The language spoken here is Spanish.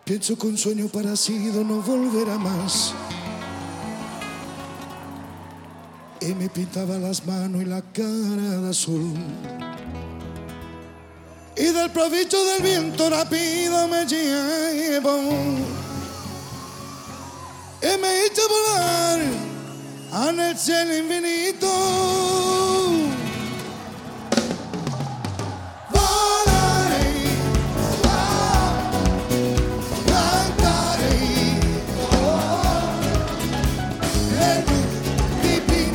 Pienso que un sueño parecido no volverá más. Y me pintaba las manos y la cara de azul. Y del provecho del viento rápido me llevo y me echo a volar en el cielo infinito.